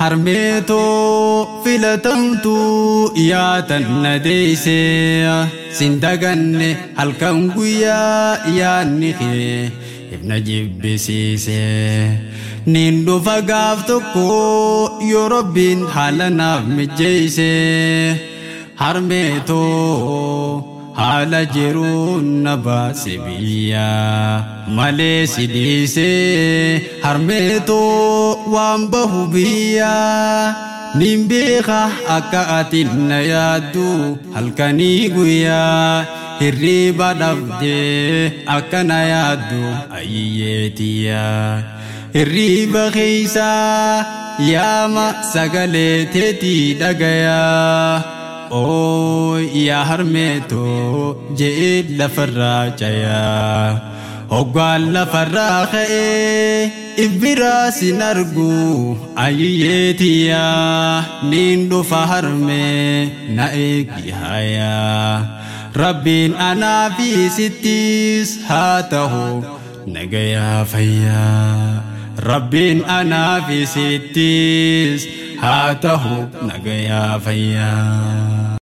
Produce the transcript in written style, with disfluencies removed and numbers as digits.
harmeeto filatamtu yaatan nadeeyse sindaganne halkan guyyaa yaanni kee ibna jibbisiise nin dhufa gaaf tokko yoo rabbiin haala naaf mijjeeyse harmeeto haala jiruun na baase biyya malee si dhiise harmeeto waan bahu biyya nin beeka akka atin na yaaddu halkanii guyyaa hirriba dhabdee akka na yaaddu ayyeetiya hirriba keeysaa yaama sagalee teetii dhagayaa ya harmeeto jee lafarraa cayaa hoggaan lafarraa ka'ee ibbiraa sin argu ayyeetiya nin dhufa harmee na eegi hayaa rabbiin anaa fi sittis haa ta'u nagayaa fayyaa rabbiin anaa fi sittis haa ta'u nagayaa fayyaa